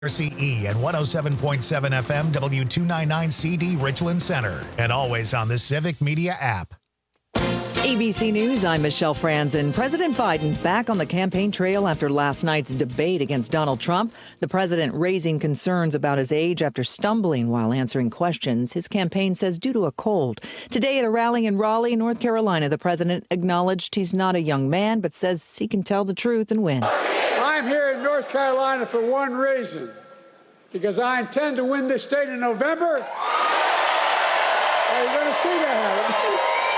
RCE and 107.7 FM W299CD Richland Center, and always on the Civic Media app. ABC News, I'm Michelle Franzen. President Biden back on the campaign trail after last night's debate against Donald Trump. The president raising concerns about his age after stumbling while answering questions. His campaign says due to a cold. Today at a rally in Raleigh, North Carolina, the president acknowledged he's not a young man, but says he can tell the truth and win. I'm here in North Carolina for one reason, because I intend to win this state in November. Are you going to see that?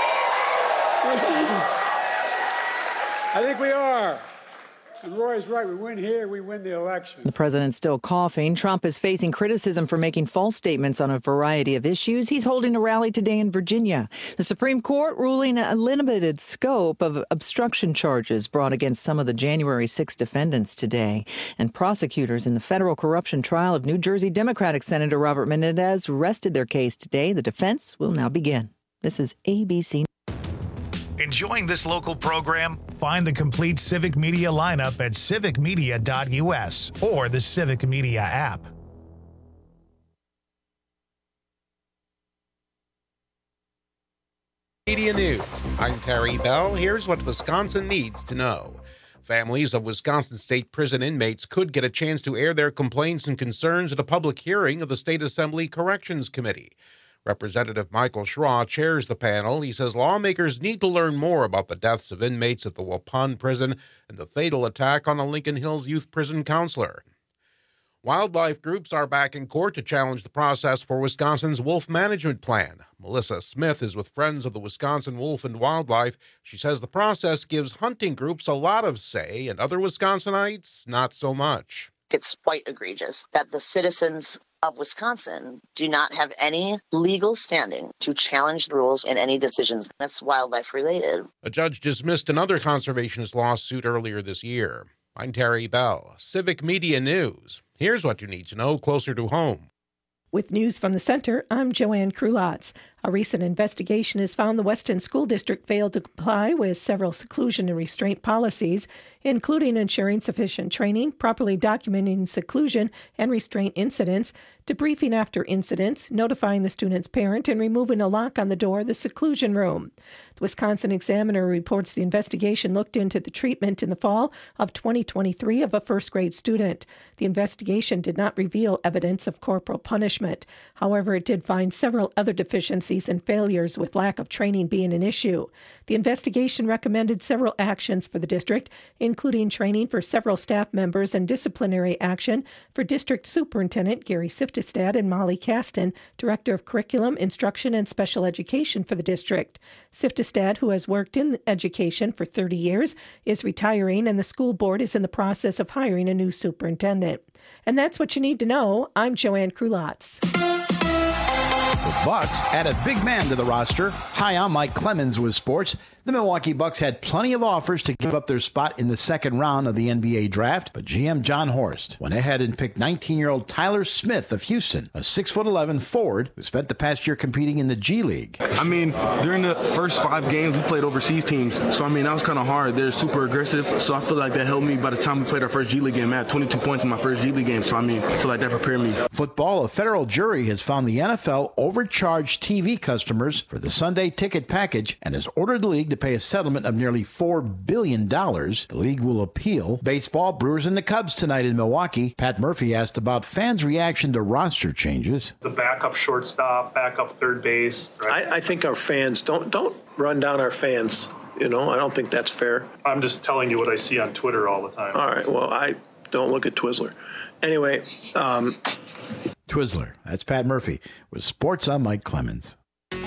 I think we are. And Roy's right. We win here, we win the election. The president's still coughing. Trump is facing criticism for making false statements on a variety of issues. He's holding a rally today in Virginia. The Supreme Court ruling a limited scope of obstruction charges brought against some of the January 6 defendants today. And prosecutors in the federal corruption trial of New Jersey Democratic Senator Robert Menendez rested their case today. The defense will now begin. This is ABC. Enjoying this local program? Find the complete Civic Media lineup at civicmedia.us or the Civic Media app. Media News. I'm Terry Bell. Here's what Wisconsin needs to know. Families of Wisconsin State Prison inmates could get a chance to air their complaints and concerns at a public hearing of the State Assembly Corrections Committee. Representative Michael Schraw chairs the panel. He says lawmakers need to learn more about the deaths of inmates at the Waupun prison and the fatal attack on a Lincoln Hills youth prison counselor. Wildlife groups are back in court to challenge the process for Wisconsin's wolf management plan. Melissa Smith is with Friends of the Wisconsin Wolf and Wildlife. She says the process gives hunting groups a lot of say and other Wisconsinites not so much. It's quite egregious that the citizens of Wisconsin do not have any legal standing to challenge the rules in any decisions that's wildlife related. A judge dismissed another conservationist lawsuit earlier this year. I'm Terry Bell, Civic Media News. Here's what you need to know closer to home. With news from the center, I'm Joanne Krulotz. A recent investigation has found the Weston School District failed to comply with several seclusion and restraint policies, including ensuring sufficient training, properly documenting seclusion and restraint incidents, debriefing after incidents, notifying the student's parent, and removing a lock on the door of the seclusion room. The Wisconsin Examiner reports the investigation looked into the treatment in the fall of 2023 of a first-grade student. The investigation did not reveal evidence of corporal punishment. However, it did find several other deficiencies and failures, with lack of training being an issue. The investigation recommended several actions for the district, including training for several staff members and disciplinary action for District Superintendent Gary Siftestad and Molly Caston, Director of Curriculum, Instruction, and Special Education for the district. Siftestad, who has worked in education for 30 years, is retiring, and the school board is in the process of hiring a new superintendent. And that's what you need to know. I'm Joanne Krulotz. The Bucks add a big man to the roster. Hi, I'm Mike Clemens with sports. The Milwaukee Bucks had plenty of offers to give up their spot in the second round of the NBA draft, but GM John Horst went ahead and picked 19-year-old Tyler Smith of Houston, a 6'11" forward who spent the past year competing in the G League. I mean, during the first 5 games, we played overseas teams, so I mean, that was kind of hard. They're super aggressive, so I feel like that helped me. By the time we played our first G League game, I had 22 points in my first G League game, so I mean, I feel like that prepared me. Football, a federal jury has found the NFL overcharged TV customers for the Sunday ticket package and has ordered the league to pay a settlement of nearly $4 billion. The league will appeal. Baseball, Brewers and the Cubs tonight in Milwaukee. Pat Murphy asked about fans' reaction to roster changes. The backup shortstop, backup third base. Right? I think our fans, don't run down our fans. You know, I don't think that's fair. I'm just telling you what I see on Twitter all the time. All right, well, I don't look at Twizzler. Anyway, Twizzler. That's Pat Murphy. With sports, I'm Mike Clemens.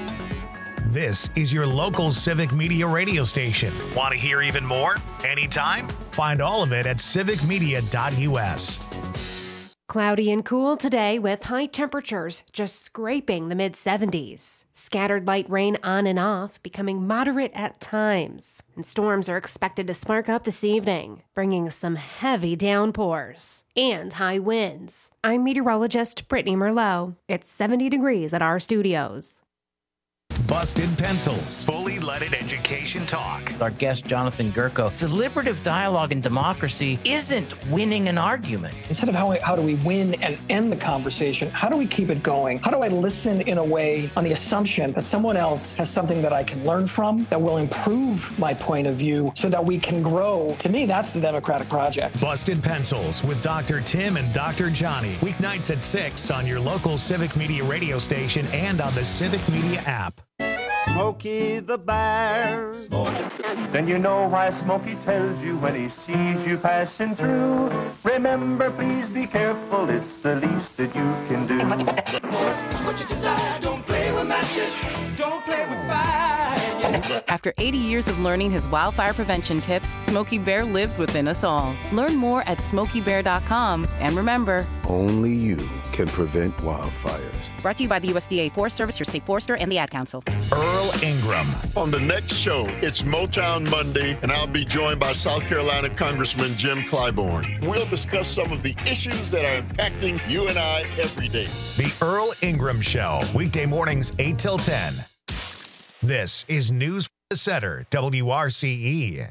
This is your local Civic Media radio station. Want to hear even more? Anytime? Find all of it at civicmedia.us. Cloudy and cool today with high temperatures just scraping the mid-70s. Scattered light rain on and off, becoming moderate at times. And storms are expected to spark up this evening, bringing some heavy downpours and high winds. I'm meteorologist Brittany Merlot. It's 70 degrees at our studios. Busted Pencils, fully leaded education talk. Our guest, Jonathan Gerko, deliberative dialogue in democracy isn't winning an argument. Instead of how do we win and end the conversation, how do we keep it going? How do I listen in a way on the assumption that someone else has something that I can learn from, that will improve my point of view so that we can grow? To me, that's the democratic project. Busted Pencils with Dr. Tim and Dr. Johnny. Weeknights at 6 on your local Civic Media radio station and on the Civic Media app. Smokey the Bear. Then you know why Smokey tells you when he sees you passing through. Remember, please be careful, it's the least that you can do. What you desire, don't play with matches, don't play with fire. After 80 years of learning his wildfire prevention tips, Smokey Bear lives within us all. Learn more at SmokeyBear.com. And remember, only you can prevent wildfires. Brought to you by the USDA Forest Service, your state forester, and the Ad Council. Earl Ingram. On the next show, it's Motown Monday, and I'll be joined by South Carolina Congressman Jim Clyburn. We'll discuss some of the issues that are impacting you and I every day. The Earl Ingram Show, weekday mornings 8 till 10. This is News for the Setter, WRCE.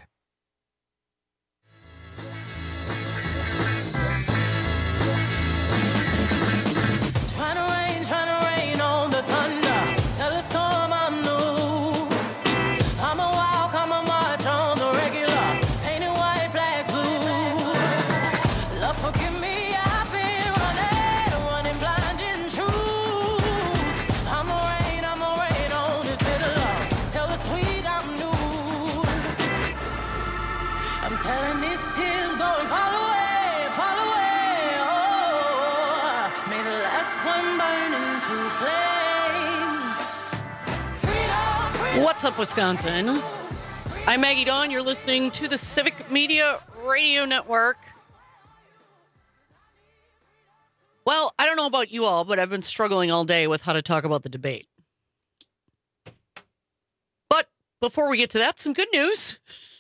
What's up, Wisconsin? I'm Maggie Dawn. You're listening to the Civic Media Radio Network. Well, I don't know about you all, but I've been struggling all day with how to talk about the debate. But before we get to that, some good news.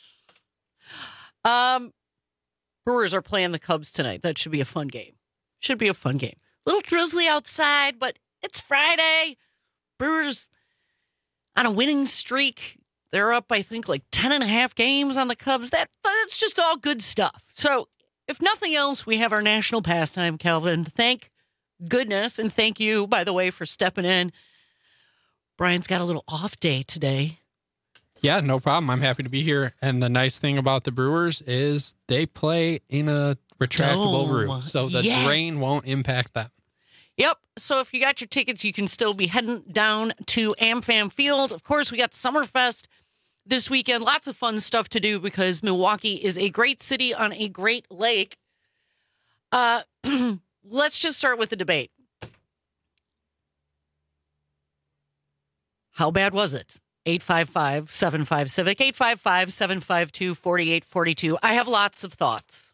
Brewers are playing the Cubs tonight. That should be a fun game. Should be a fun game. A little drizzly outside, but it's Friday. Brewers on a winning streak. They're up, I think, like 10.5 games on the Cubs. That's just all good stuff. So, if nothing else, we have our national pastime, Calvin. Thank goodness, and thank you, by the way, for stepping in. Brian's got a little off day today. Yeah, no problem. I'm happy to be here. And the nice thing about the Brewers is they play in a retractable roof, so the drain won't impact them. Yep. So if you got your tickets, you can still be heading down to AmFam Field. Of course, we got Summerfest this weekend. Lots of fun stuff to do because Milwaukee is a great city on a great lake. Let's just start with the debate. How bad was it? 855-75-CIVIC, 855-752-4842. I have lots of thoughts.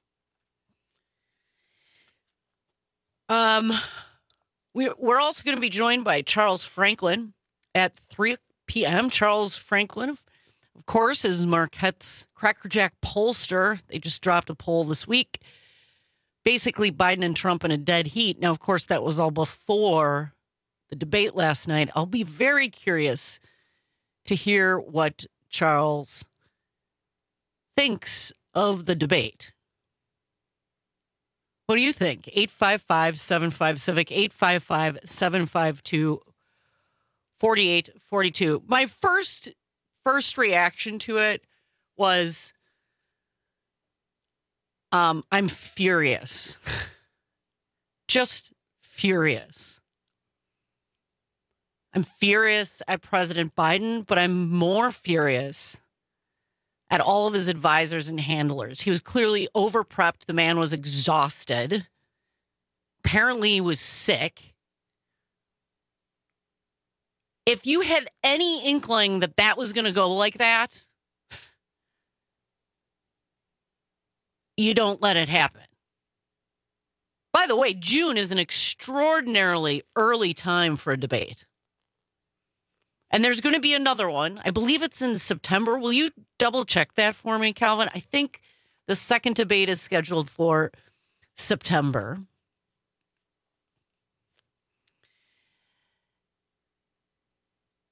We're also going to be joined by Charles Franklin at 3 p.m. Charles Franklin, of course, is Marquette's Crackerjack pollster. They just dropped a poll this week. Basically, Biden and Trump in a dead heat. Now, of course, that was all before the debate last night. I'll be very curious to hear what Charles thinks of the debate. What do you think? 855-75-CIVIC, 855-752-4842. My first reaction to it was, I'm furious. Just furious. I'm furious at President Biden, but I'm more furious at all of his advisors and handlers. He was clearly overprepped. The man was exhausted. Apparently, he was sick. If you had any inkling that that was going to go like that, you don't let it happen. By the way, June is an extraordinarily early time for a debate. And there's going to be another one. I believe it's in September. Will you double check that for me, Calvin? I think the second debate is scheduled for September.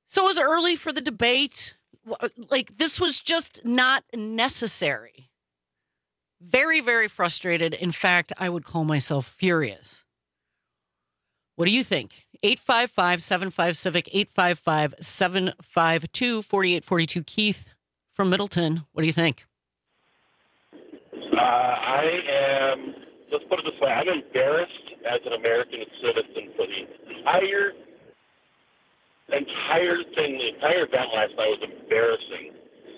So it was early for the debate. Like, this was just not necessary. Very, very frustrated. In fact, I would call myself furious. What do you think? 855-75-CIVIC, 855-752-4842. Keith from Middleton, what do you think? I am, let's put it this way, I'm embarrassed as an American citizen for the entire thing. The entire event last night was embarrassing.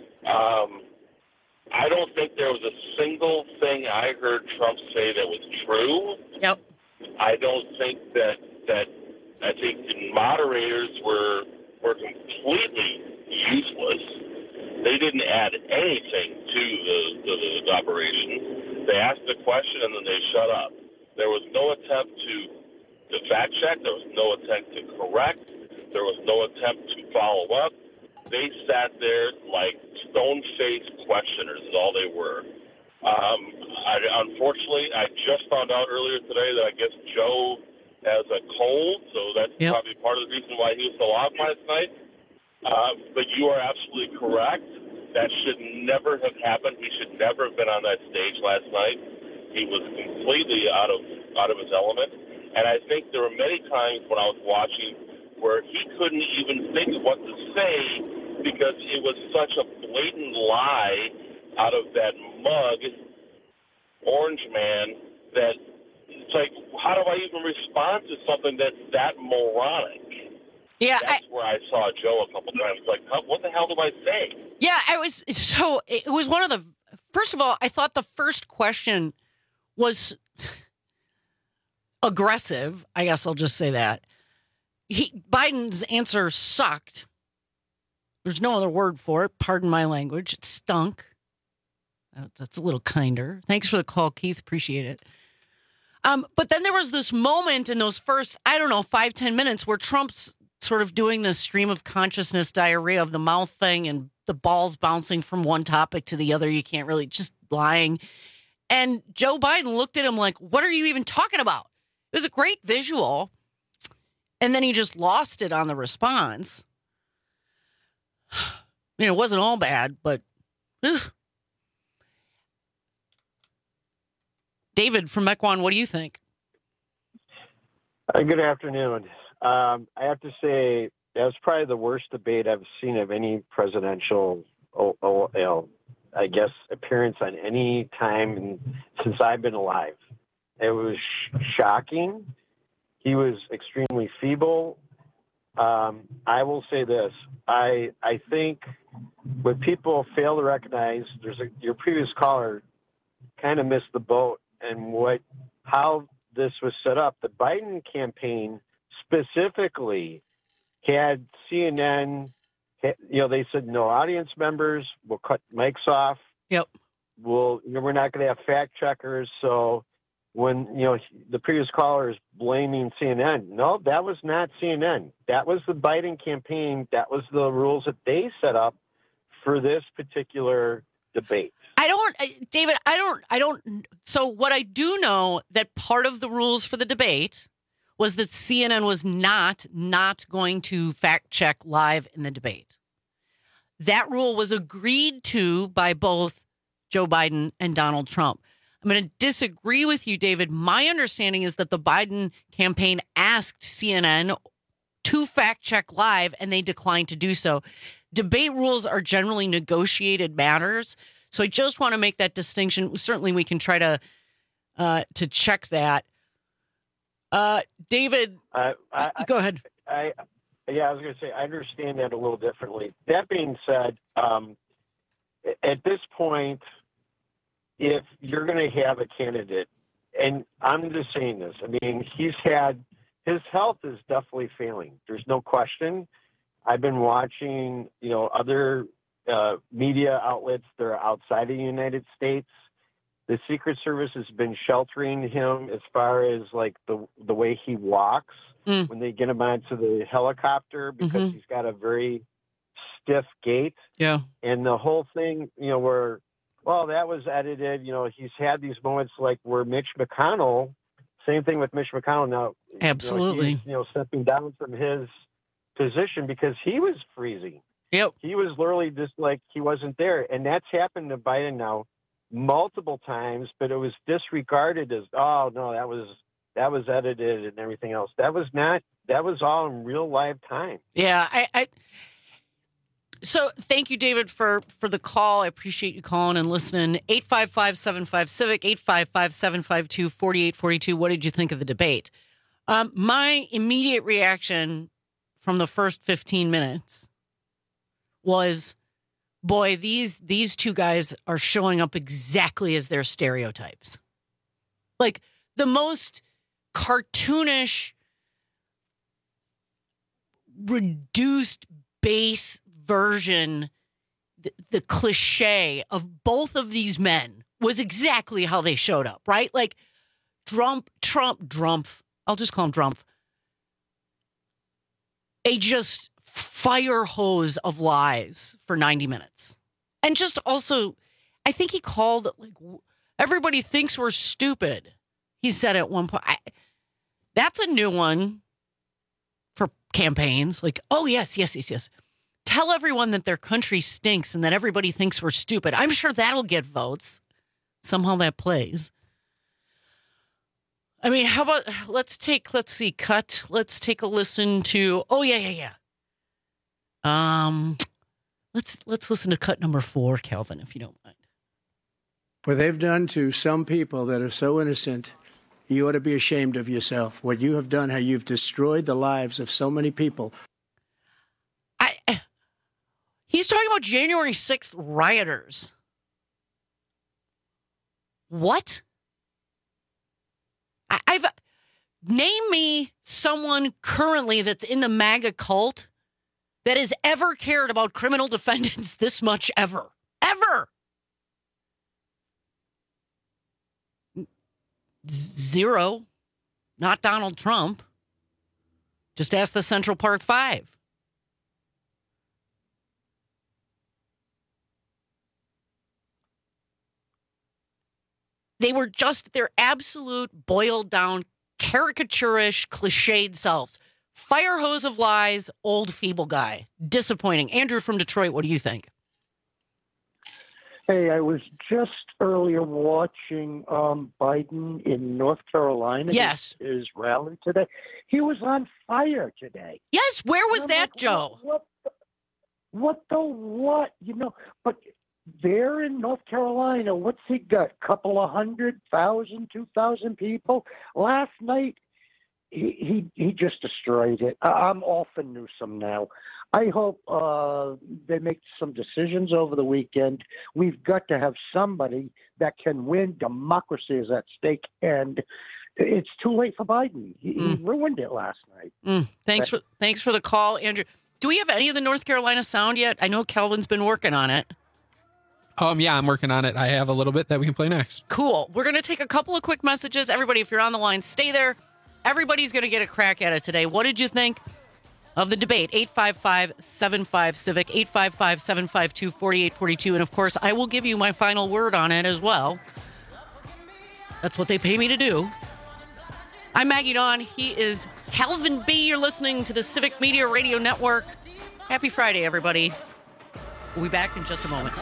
I don't think there was a single thing I heard Trump say that was true. Yep. I don't think that I think the moderators were completely useless. They didn't add anything to the operation. They asked a question and then they shut up. There was no attempt to fact check. There was no attempt to correct. There was no attempt to follow up. They sat there like stone-faced questioners is all they were. Unfortunately, I just found out earlier today that I guess Joe has a cold, so that's probably part of the reason why he was so off last night. But you are absolutely correct. That should never have happened. He should never have been on that stage last night. He was completely out of his element. And I think there were many times when I was watching where he couldn't even think of what to say because it was such a blatant lie out of that mug, Orange Man, that it's like, how do I even respond to something that's that moronic? Yeah, that's where I saw Joe a couple times. Like, what the hell do I say? Yeah, it was one of the, first of all, I thought the first question was aggressive. I guess I'll just say that. Biden's answer sucked. There's no other word for it. Pardon my language. It stunk. That's a little kinder. Thanks for the call, Keith. Appreciate it. But then there was this moment in those first, 5-10 minutes where Trump's sort of doing this stream of consciousness diarrhea of the mouth thing and the balls bouncing from one topic to the other. You can't really, just lying. And Joe Biden looked at him like, what are you even talking about? It was a great visual. And then he just lost it on the response. It wasn't all bad, but David from Mequon, what do you think? Good afternoon. I have to say that was probably the worst debate I've seen of any presidential, I guess, appearance on any time since I've been alive. It was shocking. He was extremely feeble. I will say this. I think what people fail to recognize, your previous caller kind of missed the boat and how this was set up. The Biden campaign specifically had CNN, they said no audience members, we'll cut mics off. Yep. We're not going to have fact checkers. So when, the previous caller is blaming CNN, no, that was not CNN. That was the Biden campaign. That was the rules that they set up for this particular debate. David, so what I do know that part of the rules for the debate was that CNN was not going to fact check live in the debate. That rule was agreed to by both Joe Biden and Donald Trump. I'm going to disagree with you, David. My understanding is that the Biden campaign asked CNN to fact check live, and they declined to do so. Debate rules are generally negotiated matters, so I just want to make that distinction. Certainly, we can try to check that. David, go ahead. I was going to say, I understand that a little differently. That being said, at this point, if you're going to have a candidate, and I'm just saying this, his health is definitely failing. There's no question. I've been watching, other media outlets that are outside of the United States. The Secret Service has been sheltering him as far as like the way he walks when they get him onto the helicopter because he's got a very stiff gait. Yeah. And the whole thing, where, that was edited. He's had these moments like where Mitch McConnell, same thing with Mitch McConnell now. Absolutely. He's, stepping down from his position because he was freezing. Yep. He was literally just like he wasn't there. And that's happened to Biden now multiple times, but it was disregarded as, oh, no, that was edited and everything else. That was all in real live time. Yeah. So thank you, David, for the call. I appreciate you calling and listening. 855-75-CIVIC, 855-752-4842. What did you think of the debate? My immediate reaction from the first 15 minutes was, boy, these two guys are showing up exactly as their stereotypes. Like the most cartoonish, reduced base version, the cliche of both of these men was exactly how they showed up, right? Like Trump, I'll just call him Trump. A just fire hose of lies for 90 minutes. And just also, I think he called it like, everybody thinks we're stupid. He said at one point, that's a new one for campaigns. Like, oh, yes. Tell everyone that their country stinks and that everybody thinks we're stupid. I'm sure that'll get votes. Somehow that plays. I mean, how about, let's take a listen to, let's listen to cut number 4, Calvin, if you don't mind. What they've done to some people that are so innocent, you ought to be ashamed of yourself. What you have done, how you've destroyed the lives of so many people. He's talking about January 6th rioters. What? Name me someone currently that's in the MAGA cult that has ever cared about criminal defendants this much ever. Ever. Zero. Not Donald Trump. Just ask the Central Park 5. They were just their absolute boiled down, caricaturish, cliched selves. Fire hose of lies, old feeble guy. Disappointing. Andrew from Detroit, what do you think? Hey, I was just earlier watching Biden in North Carolina. Yes. His rally today. He was on fire today. Yes, where was that, like, Joe? What? You know, but there in North Carolina, what's he got? Couple of 100,000, 2,000 people? Last night, he just destroyed it. I'm all for Newsom now. I hope they make some decisions over the weekend. We've got to have somebody that can win. Democracy is at stake, and it's too late for Biden. He ruined it last night. Thanks for the call, Andrew. Do we have any of the North Carolina sound yet? I know Calvin's been working on it. Yeah, I'm working on it. I have a little bit that we can play next. Cool. We're going to take a couple of quick messages. Everybody, if you're on the line, stay there. Everybody's going to get a crack at it today. What did you think of the debate? 855-75-CIVIC, 855-752-4842. And, of course, I will give you my final word on it as well. That's what they pay me to do. I'm Maggie Dawn. He is Calvin B. You're listening to the Civic Media Radio Network. Happy Friday, everybody. We'll be back in just a moment.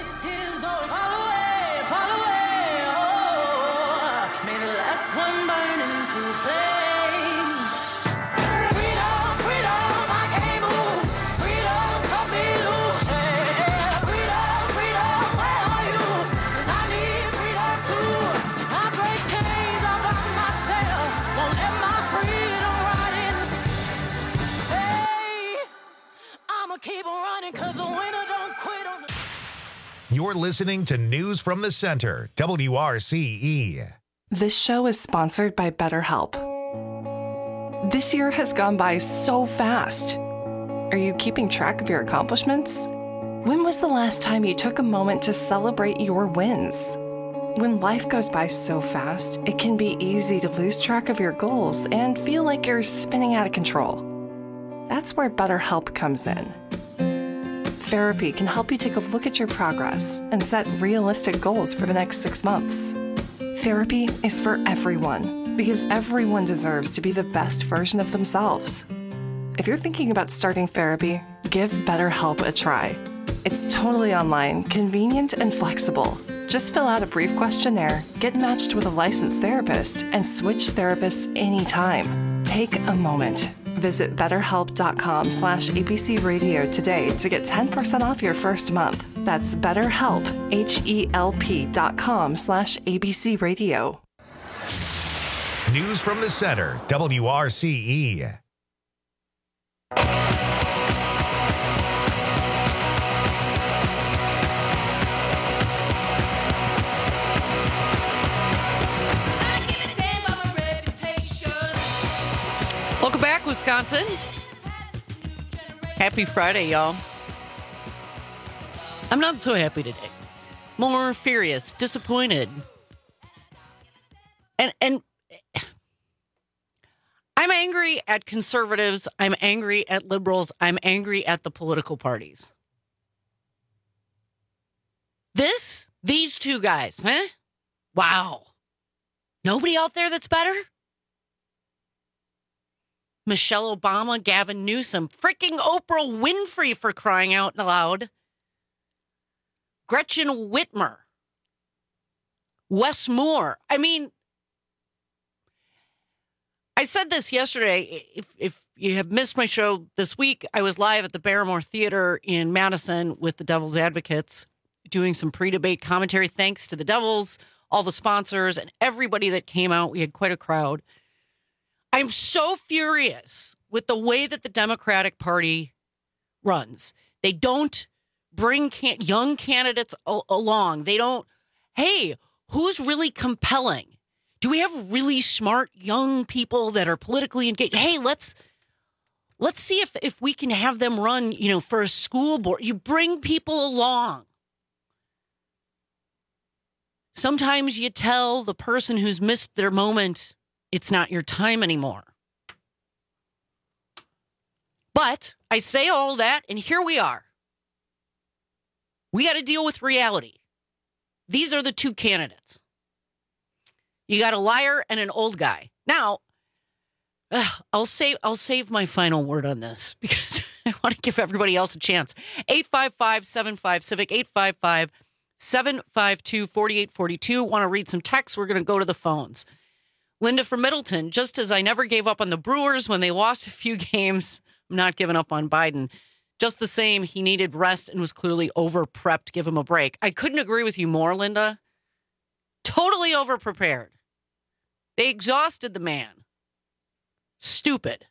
Keep running, 'cause the winner don't quit on the... You're listening to News from the Center, WRCE. This show is sponsored by BetterHelp. This year has gone by so fast. Are you keeping track of your accomplishments? When was the last time you took a moment to celebrate your wins? When life goes by so fast, it can be easy to lose track of your goals and feel like you're spinning out of control. That's where BetterHelp comes in. Therapy can help you take a look at your progress and set realistic goals for the next 6 months. Therapy is for everyone because everyone deserves to be the best version of themselves. If you're thinking about starting therapy, give BetterHelp a try. It's totally online, convenient, and flexible. Just fill out a brief questionnaire, get matched with a licensed therapist, and switch therapists anytime. Take a moment. Visit BetterHelp.com/ABC Radio today to get 10% off your first month. That's BetterHelp, HELP.com/ABC Radio. News from the center, WRCE. Welcome back, Wisconsin. Happy Friday, y'all. I'm not so happy today. More furious, disappointed. And I'm angry at conservatives. I'm angry at liberals. I'm angry at the political parties. These two guys, huh? Wow. Nobody out there that's better? Michelle Obama, Gavin Newsom, freaking Oprah Winfrey, for crying out loud. Gretchen Whitmer. Wes Moore. I mean, I said this yesterday. If you have missed my show this week, I was live at the Barrymore Theater in Madison with the Devil's Advocates, doing some pre-debate commentary. Thanks to the Devils, all the sponsors, and everybody that came out. We had quite a crowd. I'm so furious with the way that the Democratic Party runs. They don't bring young candidates along. They don't, hey, who's really compelling? Do we have really smart young people that are politically engaged? Hey, let's see if we can have them run, for a school board. You bring people along. Sometimes you tell the person who's missed their moment, it's not your time anymore. But I say all that, and here we are. We got to deal with reality. These are the two candidates. You got a liar and an old guy. Now, I'll save my final word on this because I want to give everybody else a chance. 855-75-CIVIC, 855-752-4842. Want to read some texts? We're going to go to the phones. Linda from Middleton, just as I never gave up on the Brewers when they lost a few games, I'm not giving up on Biden. Just the same, he needed rest and was clearly over-prepped. Give him a break. I couldn't agree with you more, Linda. Totally over-prepared. They exhausted the man. Stupid.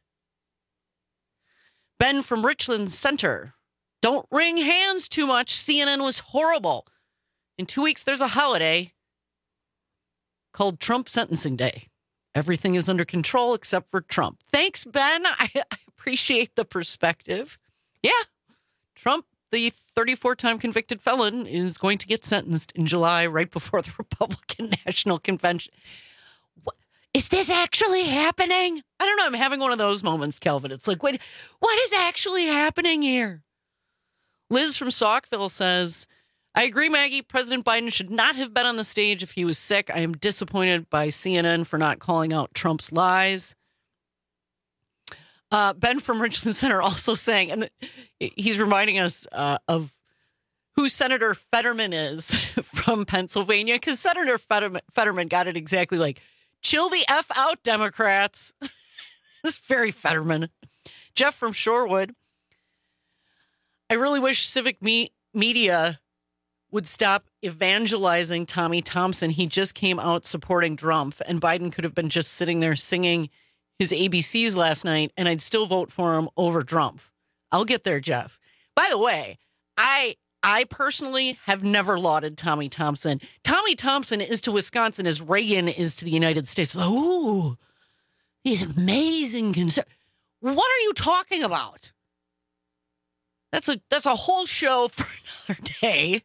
Ben from Richland Center. Don't wring hands too much. CNN was horrible. In 2 weeks, there's a holiday called Trump Sentencing Day. Everything is under control except for Trump. Thanks, Ben. I appreciate the perspective. Yeah, Trump, the 34-time convicted felon, is going to get sentenced in July right before the Republican National Convention. Is this actually happening? I don't know. I'm having one of those moments, Kelvin. It's like, wait, what is actually happening here? Liz from Saukville says, I agree, Maggie. President Biden should not have been on the stage if he was sick. I am disappointed by CNN for not calling out Trump's lies. Ben from Richland Center also saying, and he's reminding us of who Senator Fetterman is from Pennsylvania, because Senator Fetterman got it exactly like, chill the F out, Democrats. It's very Fetterman. Jeff from Shorewood. I really wish civic media would stop evangelizing Tommy Thompson. He just came out supporting Trump, and Biden could have been just sitting there singing his ABCs last night, and I'd still vote for him over Trump. I'll get there, Jeff. By the way, I personally have never lauded Tommy Thompson. Tommy Thompson is to Wisconsin as Reagan is to the United States. Ooh, he's amazing. What are you talking about? That's a whole show for another day.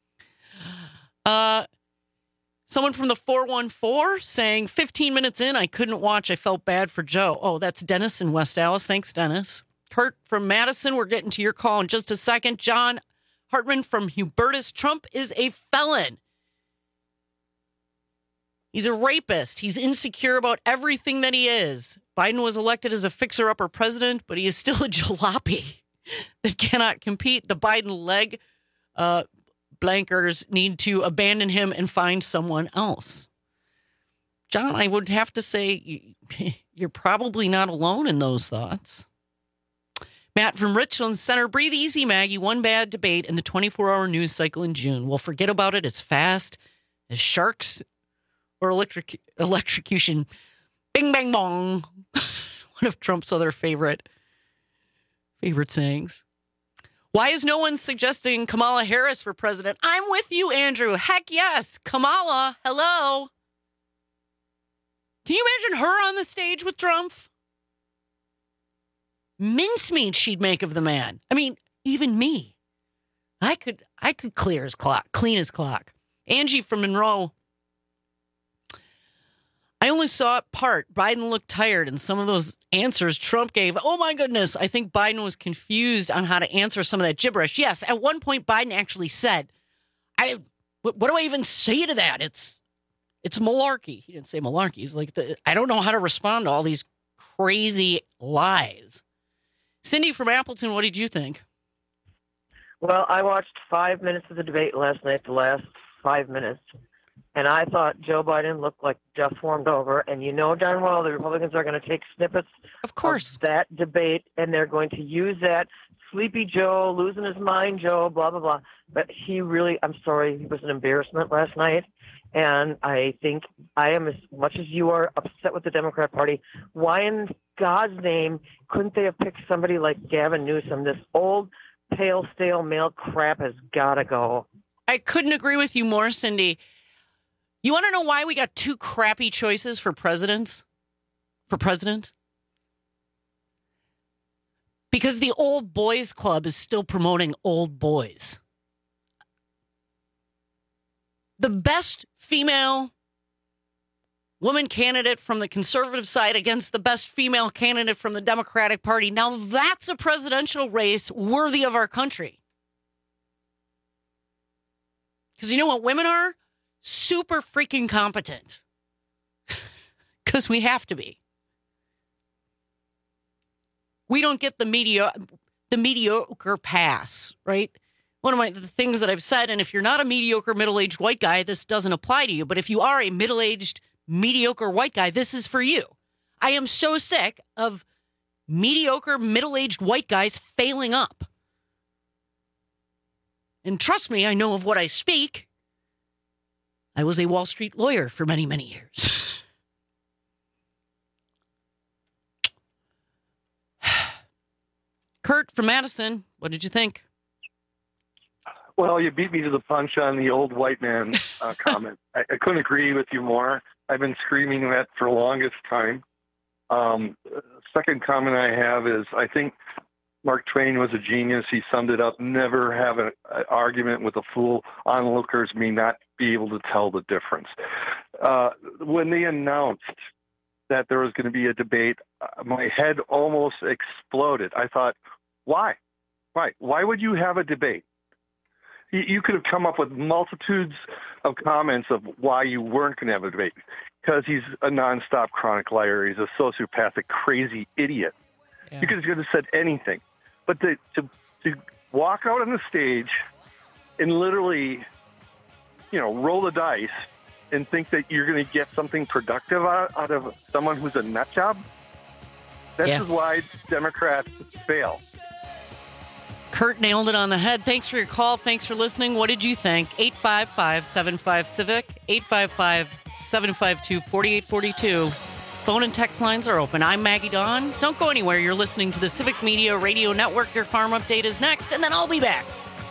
Someone from the 414 saying 15 minutes in, I couldn't watch. I felt bad for Joe. Oh, that's Dennis in West Allis. Thanks, Dennis. Kurt from Madison. We're getting to your call in just a second. John Hartman from Hubertus. Trump is a felon. He's a rapist. He's insecure about everything that he is. Biden was elected as a fixer-upper president, but he is still a jalopy that cannot compete. The Biden leg blankers need to abandon him and find someone else. John, I would have to say you're probably not alone in those thoughts. Matt from Richland Center, breathe easy, Maggie. One bad debate in the 24-hour news cycle in June. We'll forget about it as fast as sharks or electrocution. Bing, bang, bong. One of Trump's other favorite sayings. Why is no one suggesting Kamala Harris for president? I'm with you, Andrew. Heck yes. Kamala, hello. Can you imagine her on the stage with Trump? Mincemeat she'd make of the man. I mean, even me. I could clean his clock. Angie from Monroe. I only saw it part. Biden looked tired, and some of those answers Trump gave, oh my goodness, I think Biden was confused on how to answer some of that gibberish. Yes, at one point Biden actually said, what do I even say to that? It's malarkey. He didn't say malarkey. He's like, I don't know how to respond to all these crazy lies. Cindy from Appleton, what did you think? Well, I watched 5 minutes of the debate last night, the last 5 minutes, and I thought Joe Biden looked like just warmed over. And you know darn well the Republicans are going to take snippets of that debate, and they're going to use that Sleepy Joe, losing his mind Joe, blah, blah, blah. But he really, I'm sorry, he was an embarrassment last night. And I think I am, as much as you are, upset with the Democrat Party. Why in God's name couldn't they have picked somebody like Gavin Newsom? This old, pale, stale male crap has got to go. I couldn't agree with you more, Cindy. You want to know why we got two crappy choices for president? Because the Old Boys Club is still promoting old boys. The best female woman candidate from the conservative side against the best female candidate from the Democratic Party. Now that's a presidential race worthy of our country. Because you know what women are? Super freaking competent. Because we have to be. We don't get the mediocre pass, right? One of the things that I've said, and if you're not a mediocre middle-aged white guy, this doesn't apply to you. But if you are a middle-aged mediocre white guy, this is for you. I am so sick of mediocre middle-aged white guys failing up. And trust me, I know of what I speak. I was a Wall Street lawyer for many, many years. Kurt from Madison, what did you think? Well, you beat me to the punch on the old white man comment. I couldn't agree with you more. I've been screaming that for the longest time. Second comment I have is I think Mark Twain was a genius. He summed it up. Never have an argument with a fool. Onlookers may not be able to tell the difference. When they announced that there was going to be a debate, my head almost exploded. I thought, why? Why would you have a debate? You could have come up with multitudes of comments of why you weren't going to have a debate. Because he's a nonstop chronic liar. He's a sociopathic, crazy idiot. Yeah. You could have said anything. But to walk out on the stage and literally, roll the dice and think that you're going to get something productive out of someone who's a nut job, this is why Democrats fail. Kurt nailed it on the head. Thanks for your call. Thanks for listening. What did you think? 855-75-CIVIC, 855-752-4842. Phone and text lines are open. I'm Maggie Dawn. Don't go anywhere. You're listening to the Civic Media Radio Network. Your farm update is next, and then I'll be back.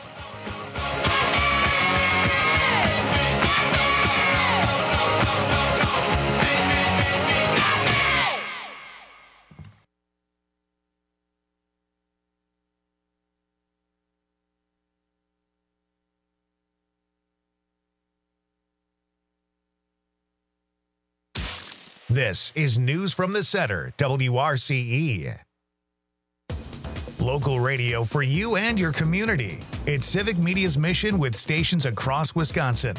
This is News from the Center, WRCE. Local radio for you and your community. It's Civic Media's mission with stations across Wisconsin.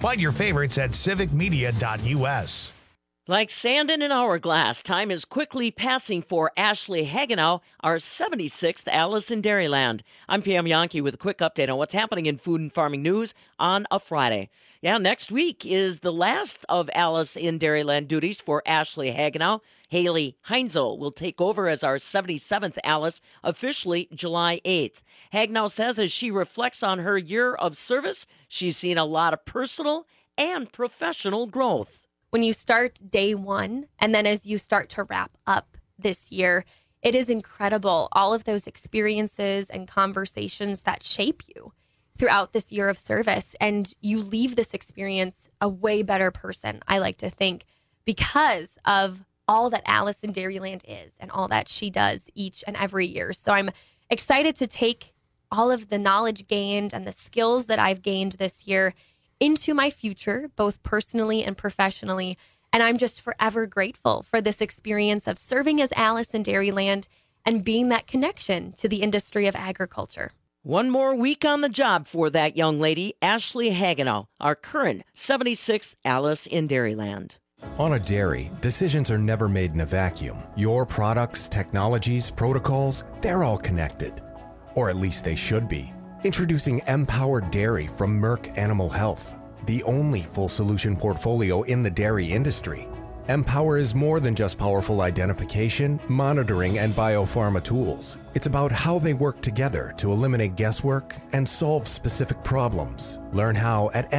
Find your favorites at civicmedia.us. Like sand in an hourglass, time is quickly passing for Ashley Hagenow, our 76th Alice in Dairyland. I'm Pam Yankee with a quick update on what's happening in food and farming news on a Friday. Yeah, next week is the last of Alice in Dairyland duties for Ashley Hagenow. Haley Heinzel will take over as our 77th Alice, officially July 8th. Hagenow says as she reflects on her year of service, she's seen a lot of personal and professional growth. When you start day one, and then as you start to wrap up this year, it is incredible. All of those experiences and conversations that shape you throughout this year of service. And you leave this experience a way better person, I like to think, because of all that Alice in Dairyland is and all that she does each and every year. So I'm excited to take all of the knowledge gained and the skills that I've gained this year into my future, both personally and professionally. And I'm just forever grateful for this experience of serving as Alice in Dairyland and being that connection to the industry of agriculture. One more week on the job for that young lady, Ashley Hagenow, our current 76th Alice in Dairyland. On a dairy, decisions are never made in a vacuum. Your products, technologies, protocols, they're all connected. Or at least they should be. Introducing Empowered Dairy from Merck Animal Health, the only full solution portfolio in the dairy industry. Empower is more than just powerful identification, monitoring, and biopharma tools. It's about how they work together to eliminate guesswork and solve specific problems. Learn how at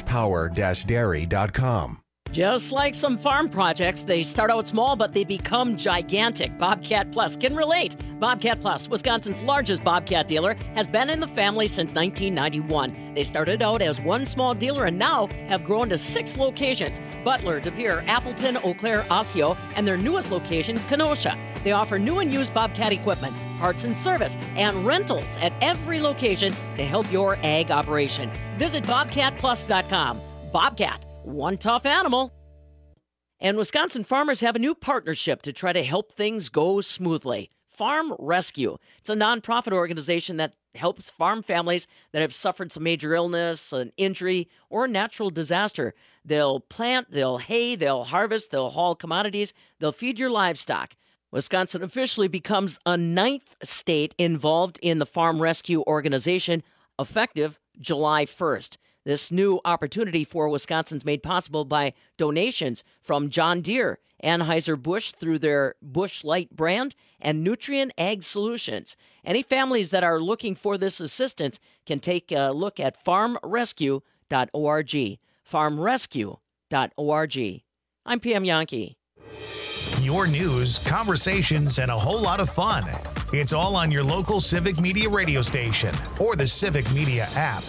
m-power-dairy.com. Just like some farm projects, they start out small, but they become gigantic. Bobcat Plus can relate. Bobcat Plus, Wisconsin's largest Bobcat dealer, has been in the family since 1991. They started out as one small dealer and now have grown to 6 locations: Butler, De Pere, Appleton, Eau Claire, Osseo, and their newest location, Kenosha. They offer new and used Bobcat equipment, parts and service, and rentals at every location to help your ag operation. Visit BobcatPlus.com. Bobcat. One tough animal. And Wisconsin farmers have a new partnership to try to help things go smoothly. Farm Rescue. It's a nonprofit organization that helps farm families that have suffered some major illness, an injury, or a natural disaster. They'll plant, they'll hay, they'll harvest, they'll haul commodities, they'll feed your livestock. Wisconsin officially becomes a 9th state involved in the Farm Rescue organization, effective July 1st. This new opportunity for Wisconsin's made possible by donations from John Deere, Anheuser-Busch through their Busch Light brand, and Nutrien Ag Solutions. Any families that are looking for this assistance can take a look at farmrescue.org. Farmrescue.org. I'm Pam Yankee. Your news, conversations, and a whole lot of fun. It's all on your local Civic Media radio station or the Civic Media app.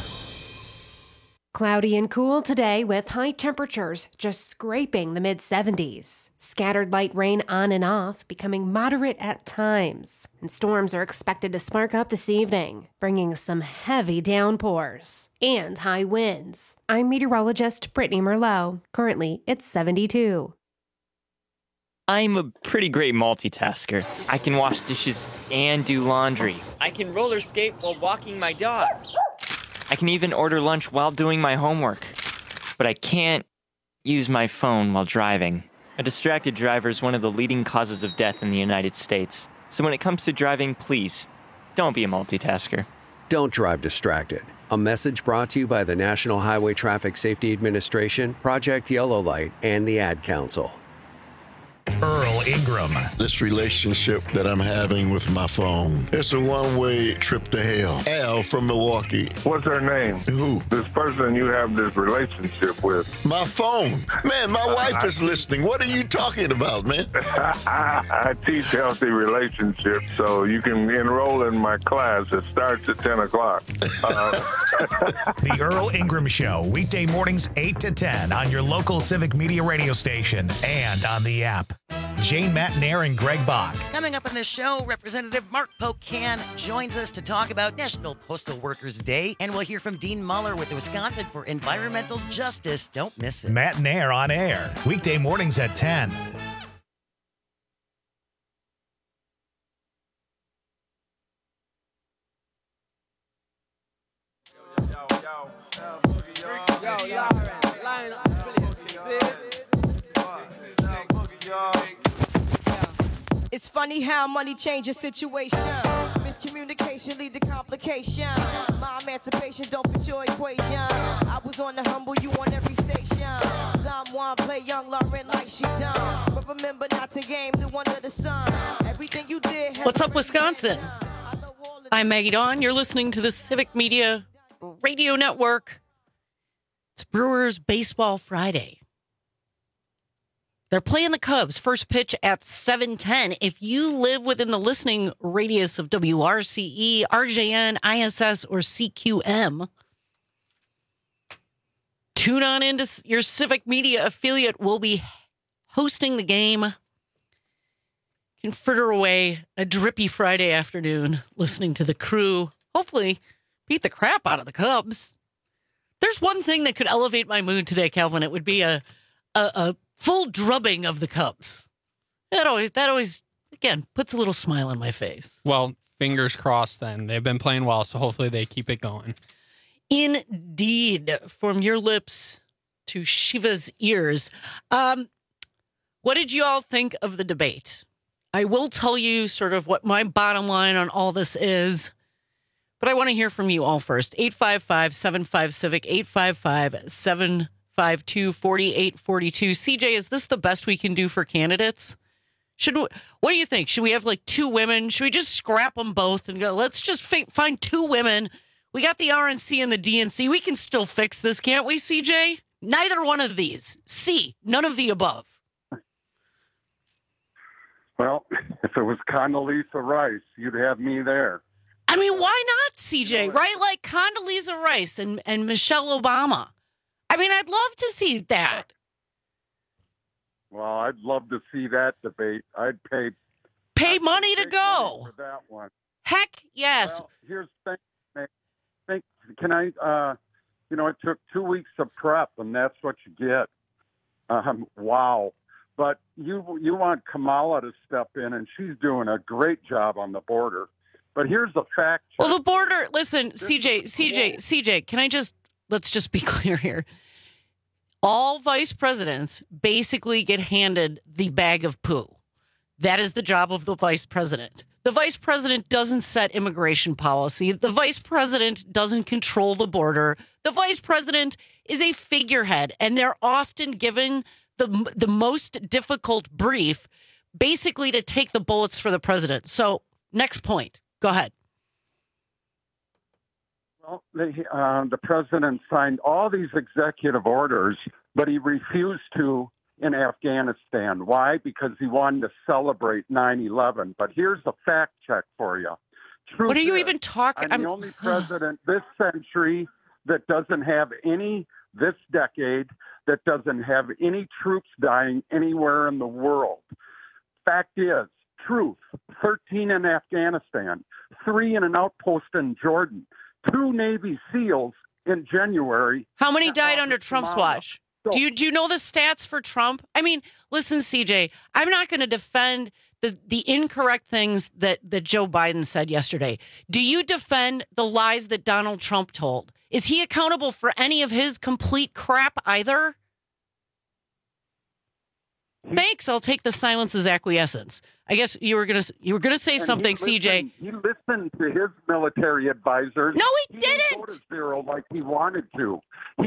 Cloudy and cool today with high temperatures just scraping the mid-70s. Scattered light rain on and off, becoming moderate at times. And storms are expected to spark up this evening, bringing some heavy downpours and high winds. I'm meteorologist Brittany Merlot. Currently, it's 72. I'm a pretty great multitasker. I can wash dishes and do laundry. I can roller skate while walking my dog. I can even order lunch while doing my homework. But I can't use my phone while driving. A distracted driver is one of the leading causes of death in the United States. So when it comes to driving, please, don't be a multitasker. Don't drive distracted. A message brought to you by the National Highway Traffic Safety Administration, Project Yellow Light, and the Ad Council. Earl Ingram. This relationship that I'm having with my phone, it's a one-way trip to hell. Al from Milwaukee. What's her name? Who? This person you have this relationship with. My phone. Man, my wife is listening. What are you talking about, man? I teach healthy relationships, so you can enroll in my class. It starts at 10 o'clock. The Earl Ingram Show, weekday mornings 8 to 10 on your local Civic Media radio station and on the app. Jane Matnair and Greg Bach. Coming up on this show, Representative Mark Pocan joins us to talk about National Postal Workers Day, and we'll hear from Dean Muller with Wisconsin for Environmental Justice. Don't miss it. Matnair on air, weekday mornings at 10. Yo, It's funny how money changes situation. Miscommunication lead to complication. My emancipation don't fit your equation. I was on the humble, you on every station. Someone play young Lauren like she done. But remember not to game the one of the sun. Everything you did. What's up, Wisconsin? I'm Maggie Dawn. You're listening to the Civic Media Radio Network. It's Brewers Baseball Friday. They're playing the Cubs. First pitch at 7:10. If you live within the listening radius of WRCE, RJN, ISS, or CQM, tune on into your Civic Media affiliate. We'll be hosting the game. You can fritter away a drippy Friday afternoon listening to the crew. Hopefully beat the crap out of the Cubs. There's one thing that could elevate my mood today, Calvin. It would be a full drubbing of the Cubs. That always, again, puts a little smile on my face. Well, fingers crossed then. They've been playing well, so hopefully they keep it going. Indeed. From your lips to Shiva's ears. What did you all think of the debate? I will tell you sort of what my bottom line on all this is, but I want to hear from you all first. 855-75-CIVIC, 855-752-4842. CJ, is this the best we can do for candidates? What do you think? Should we have like two women? Should we just scrap them both and go, let's just find two women? We got the RNC and the DNC. We can still fix this, can't we, CJ? Neither one of these. C, none of the above. Well, if it was Condoleezza Rice, you'd have me there. I mean, why not, CJ? Right? Like Condoleezza Rice and Michelle Obama. I mean, I'd love to see that. Well, I'd love to see that debate. I'd pay money to go for that one. Heck yes. Well, here's the thing. Can I? It took 2 weeks of prep, and that's what you get. Wow. But you want Kamala to step in, and she's doing a great job on the border. But here's the fact. Well, the border. Listen, CJ. Let's just be clear here. All vice presidents basically get handed the bag of poo. That is the job of the vice president. The vice president doesn't set immigration policy. The vice president doesn't control the border. The vice president is a figurehead, and they're often given the most difficult brief, basically to take the bullets for the president. So, next point. Go ahead. Well, the president signed all these executive orders, but he refused to in Afghanistan. Why? Because he wanted to celebrate 9/11. But here's a fact check for you. What are you even talking? I'm the only president this century that doesn't have this decade, that doesn't have any troops dying anywhere in the world. Fact is, truth, 13 in Afghanistan, 3 in an outpost in Jordan, 2 Navy SEALs in January. How many died under Trump's watch? Do you know the stats for Trump? I mean, listen, CJ, I'm not going to defend the incorrect things that Joe Biden said yesterday. Do you defend the lies that Donald Trump told? Is he accountable for any of his complete crap either? Thanks. I'll take the silence as acquiescence. I guess you were gonna say something, CJ. He listened to his military advisors. No, he didn't. Didn't go to zero like he wanted to.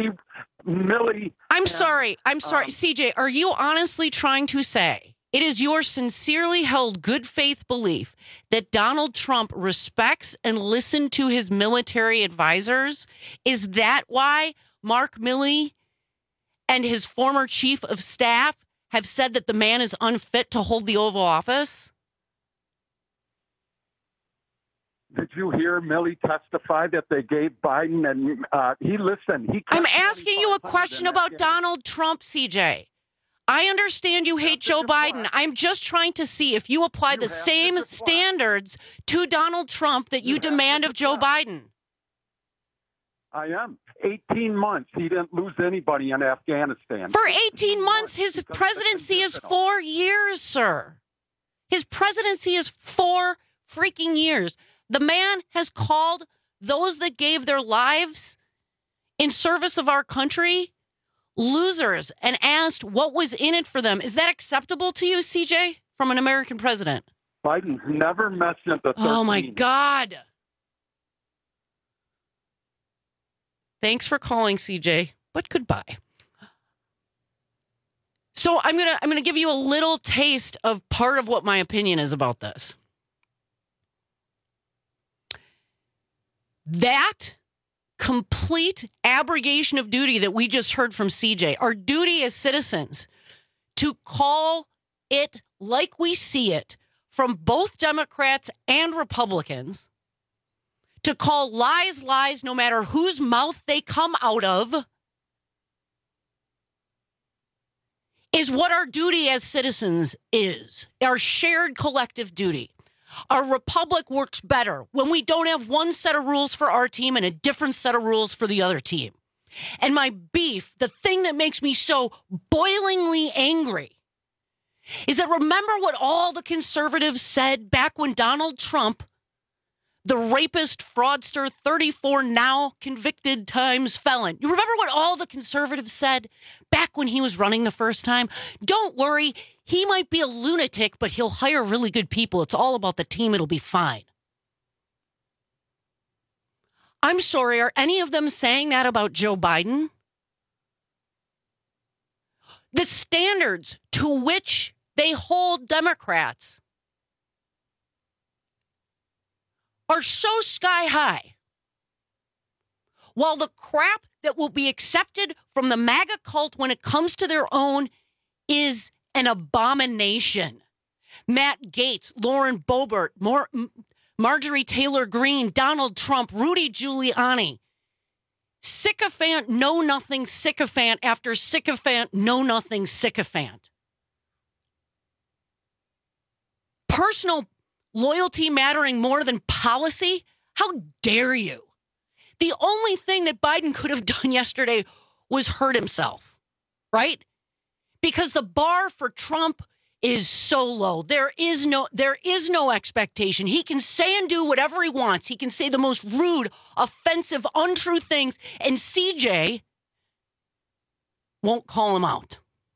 I'm sorry, CJ. Are you honestly trying to say it is your sincerely held good faith belief that Donald Trump respects and listened to his military advisors? Is that why Mark Milley and his former chief of staff have said that the man is unfit to hold the Oval Office? Did you hear Milley testify that they gave Biden and he listened? I'm asking you a question about Donald Trump, CJ. I understand you hate Joe Biden. I'm just trying to see if you apply the same standards to Donald Trump that you demand of Joe Biden. I am. 18 months. He didn't lose anybody in Afghanistan. For 18 months, his presidency is 4 years, sir. His presidency is 4 freaking years. The man has called those that gave their lives in service of our country losers and asked what was in it for them. Is that acceptable to you, CJ, from an American president? Biden's never mentioned the 13. Oh, my God. Thanks for calling, CJ, but goodbye. So I'm gonna give you a little taste of part of what my opinion is about this. That complete abrogation of duty that we just heard from CJ, our duty as citizens to call it like we see it from both Democrats and Republicans, to call lies lies no matter whose mouth they come out of, is what our duty as citizens is, our shared collective duty. Our republic works better when we don't have one set of rules for our team and a different set of rules for the other team. And my beef, the thing that makes me so boilingly angry, is that remember what all the conservatives said back when Donald Trump, the rapist, fraudster, 34 now convicted times felon. You remember what all the conservatives said back when he was running the first time? Don't worry, he might be a lunatic, but he'll hire really good people. It's all about the team. It'll be fine. I'm sorry, are any of them saying that about Joe Biden? The standards to which they hold Democrats are so sky high, while the crap that will be accepted from the MAGA cult when it comes to their own is an abomination. Matt Gaetz, Lauren Boebert, Marjorie Taylor Greene, Donald Trump, Rudy Giuliani. Sycophant, know-nothing sycophant after sycophant, know-nothing sycophant. Personal loyalty mattering more than policy? How dare you? The only thing that Biden could have done yesterday was hurt himself, right? Because the bar for Trump is so low. There is no expectation. He can say and do whatever he wants. He can say the most rude, offensive, untrue things, and CJ won't call him out.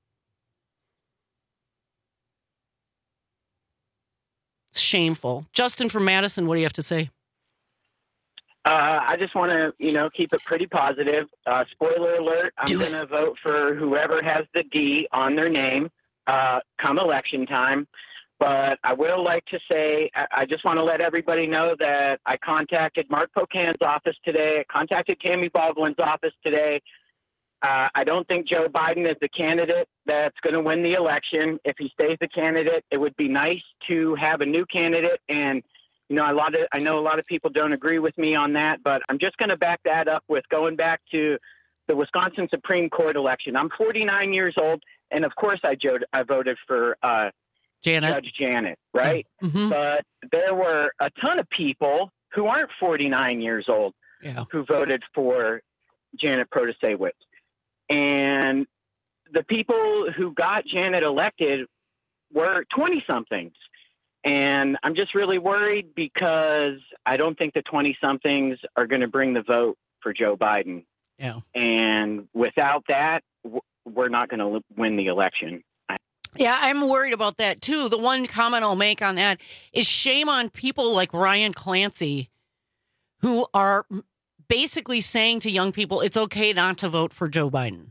It's shameful. Justin from Madison, what do you have to say? I just want to, keep it pretty positive. Spoiler alert, I'm going to vote for whoever has the D on their name come election time. But I will like to say, I just want to let everybody know that I contacted Mark Pocan's office today. I contacted Tammy Baldwin's office today. I don't think Joe Biden is the candidate that's going to win the election. If he stays the candidate, it would be nice to have a new candidate. And I know a lot of people don't agree with me on that, but I'm just going to back that up with going back to the Wisconsin Supreme Court election. I'm 49 years old, and of course I voted for Judge Janet, right? Mm-hmm. But there were a ton of people who aren't 49 years old who voted for Janet Protasiewicz. And the people who got Janet elected were 20-somethings. And I'm just really worried because I don't think the 20-somethings are going to bring the vote for Joe Biden. Yeah. And without that, we're not going to win the election. Yeah, I'm worried about that, too. The one comment I'll make on that is shame on people like Ryan Clancy, who are basically saying to young people, it's okay not to vote for Joe Biden.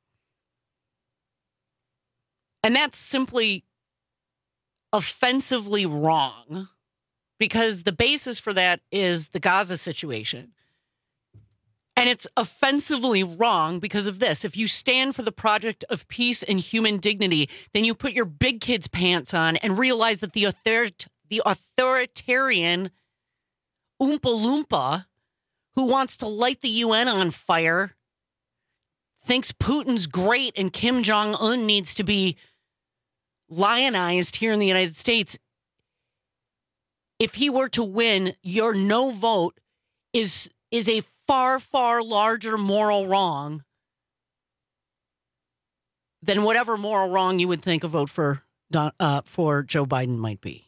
And that's simply offensively wrong, because the basis for that is the Gaza situation. And it's offensively wrong because of this. If you stand for the project of peace and human dignity, then you put your big kid's pants on and realize that the authoritarian Oompa Loompa who wants to light the UN on fire thinks Putin's great and Kim Jong-un needs to be lionized here in the United States. If he were to win, your no vote is a far, far larger moral wrong than whatever moral wrong you would think a vote for Joe Biden might be.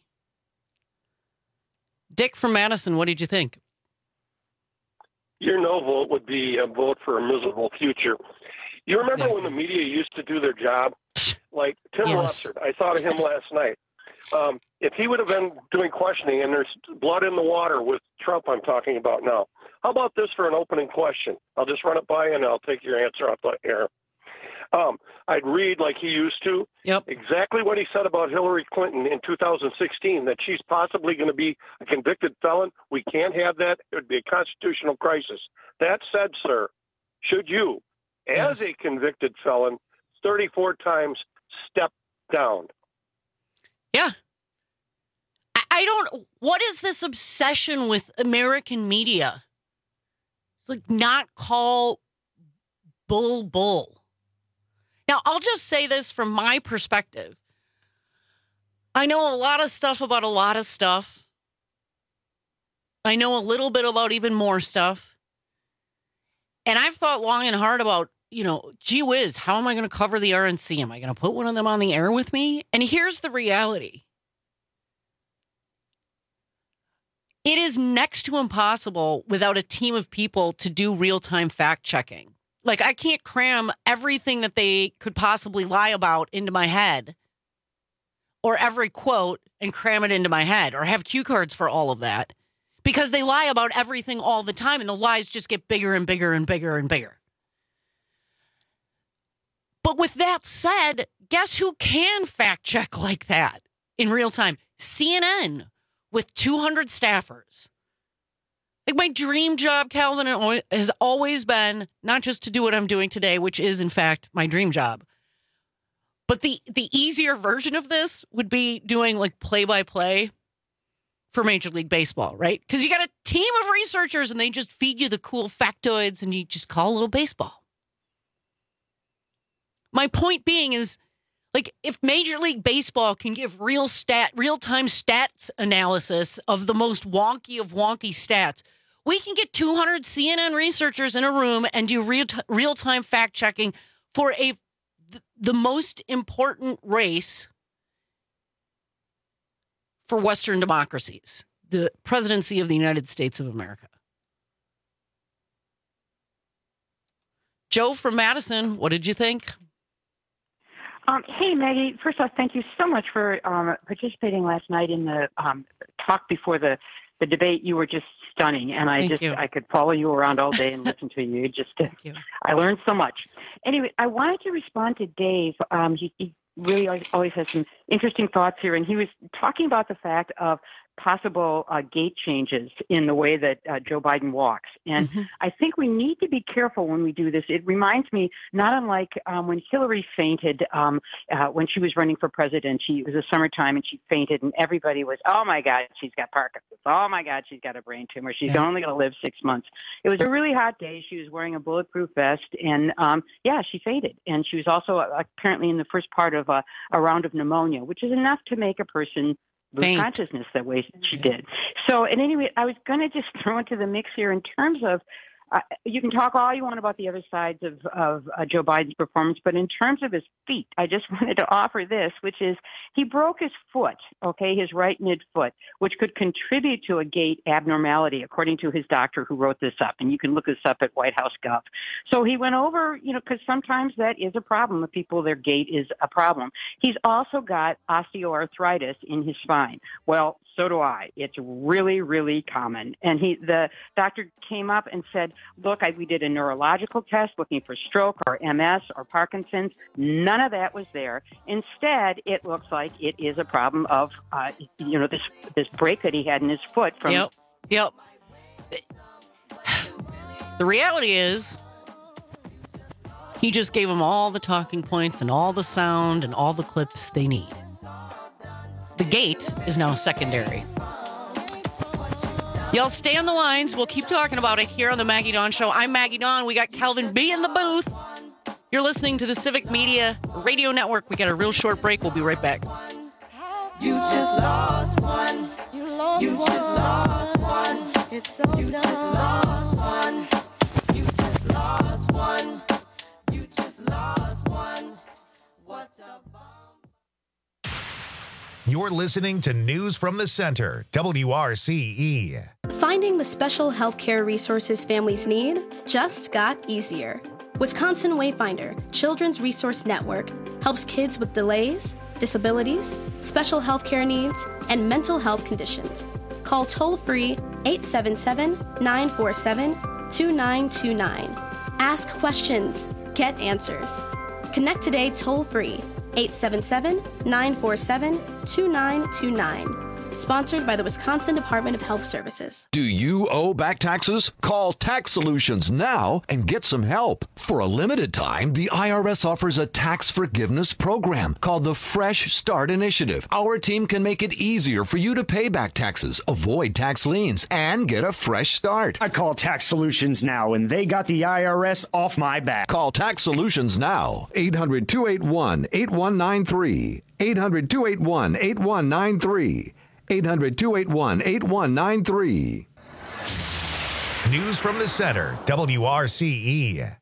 Dick from Madison, what did you think? Your no vote would be a vote for a miserable future. You remember when the media used to do their job? Like Tim Russert, I thought of him last night. If he would have been doing questioning and there's blood in the water with Trump I'm talking about now, how about this for an opening question? I'll just run it by you and I'll take your answer off the air. I'd read like he used to exactly what he said about Hillary Clinton in 2016, that she's possibly going to be a convicted felon. We can't have that. It would be a constitutional crisis. That said, sir, should you, as a convicted felon, 34 times step down? Yeah. I don't, what is this obsession with American media? It's like not call bull. Now, I'll just say this from my perspective. I know a lot of stuff about a lot of stuff. I know a little bit about even more stuff. And I've thought long and hard about, gee whiz, how am I going to cover the RNC? Am I going to put one of them on the air with me? And here's the reality. It is next to impossible without a team of people to do real-time fact-checking. Like, I can't cram everything that they could possibly lie about into my head, or every quote and cram it into my head, or have cue cards for all of that, because they lie about everything all the time, and the lies just get bigger and bigger and bigger and bigger. But with that said, guess who can fact-check like that in real time? CNN, with 200 staffers. Like, my dream job, Calvin, has always been not just to do what I'm doing today, which is, in fact, my dream job. But the easier version of this would be doing, like, play-by-play for Major League Baseball, right? Because you got a team of researchers, and they just feed you the cool factoids, and you just call a little baseball. My point being is, like, if Major League Baseball can give real-time stats analysis of the most wonky of wonky stats, we can get 200 CNN researchers in a room and do real-time fact-checking for the most important race for Western democracies, the presidency of the United States of America. Joe from Madison, what did you think? Hey, Maggie. First off, thank you so much for participating last night in the talk before the debate. You were just stunning, and I could follow you around all day and listen to you. I learned so much. Anyway, I wanted to respond to Dave. He really always has some interesting thoughts here, and he was talking about the fact of possible gait changes in the way that Joe Biden walks. And I think we need to be careful when we do this. It reminds me, not unlike when Hillary fainted when she was running for president. It was the summertime and she fainted and everybody was, oh my God, she's got Parkinson's. Oh my God, she's got a brain tumor. She's only going to live 6 months. It was a really hot day. She was wearing a bulletproof vest and she fainted. And she was also apparently in the first part of a round of pneumonia, which is enough to make a person lose consciousness that way she did. So at any rate, I was going to just throw into the mix here in terms of, you can talk all you want about the other sides of Joe Biden's performance, but in terms of his feet, I just wanted to offer this, which is he broke his foot, his right midfoot, which could contribute to a gait abnormality, according to his doctor who wrote this up. And you can look this up at White House Gov. So he went over, because sometimes that is a problem. If people, their gait is a problem. He's also got osteoarthritis in his spine. Well, so do I. It's really, really common. And the doctor came up and said, look, we did a neurological test looking for stroke or MS or Parkinson's. None of that was there. Instead, it looks like it is a problem of, this break that he had in his foot from. Yep. The reality is, he just gave them all the talking points and all the sound and all the clips they need. The gate is now secondary. Y'all stay on the lines. We'll keep talking about it here on the Maggie Dawn Show. I'm Maggie Dawn. We got Calvin B in the booth. You're listening to the Civic Media Radio Network. We got a real short break. We'll be right back. You just lost one. You just lost one. It's so you just lost one. You just lost one. You just lost one. What's up? You're listening to News from the Center, WRCE. Finding the special healthcare resources families need just got easier. Wisconsin Wayfinder Children's Resource Network helps kids with delays, disabilities, special health care needs, and mental health conditions. Call toll-free 877-947-2929. Ask questions. Get answers. Connect today toll-free 877-947-2929. Sponsored by the Wisconsin Department of Health Services. Do you owe back taxes? Call Tax Solutions now and get some help. For a limited time, the IRS offers a tax forgiveness program called the Fresh Start Initiative. Our team can make it easier for you to pay back taxes, avoid tax liens, and get a fresh start. I call Tax Solutions now, and they got the IRS off my back. Call Tax Solutions now. 800-281-8193. 800-281-8193. 800-281-8193. News from the center, WRCE.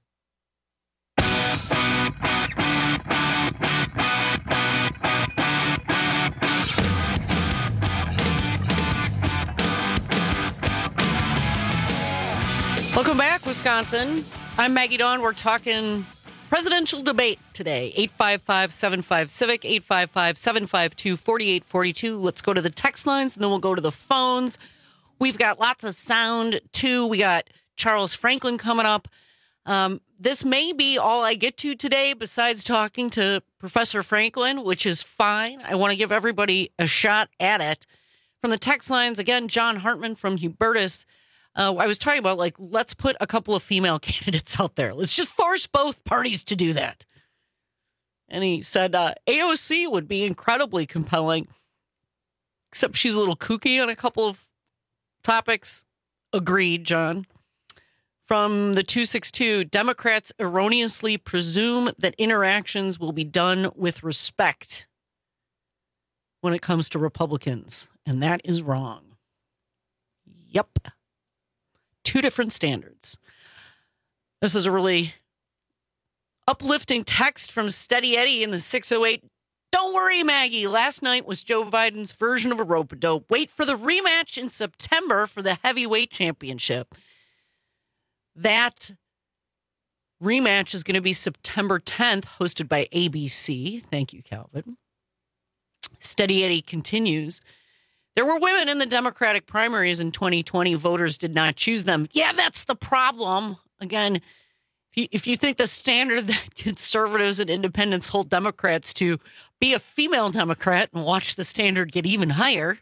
Welcome back, Wisconsin. I'm Maggie Dawn. We're talking presidential debate today. 855-75-CIVIC, 855-752-4842. Let's go to the text lines, and then we'll go to the phones. We've got lots of sound, too. We got Charles Franklin coming up. This may be all I get to today besides talking to Professor Franklin, which is fine. I want to give everybody a shot at it. From the text lines, again, John Hartman from Hubertus. I was talking about, let's put a couple of female candidates out there. Let's just force both parties to do that. And he said AOC would be incredibly compelling, except she's a little kooky on a couple of topics. Agreed, John. From the 262, Democrats erroneously presume that interactions will be done with respect when it comes to Republicans, and that is wrong. Yep. Two different standards. This is a really uplifting text from Steady Eddie in the 608. Don't worry, Maggie. Last night was Joe Biden's version of a rope-a-dope. Wait for the rematch in September for the heavyweight championship. That rematch is going to be September 10th, hosted by ABC. Thank you, Calvin. Steady Eddie continues. There were women in the Democratic primaries in 2020. Voters did not choose them. Yeah, that's the problem. Again, if you think the standard that conservatives and independents hold Democrats to, be a female Democrat and watch the standard get even higher.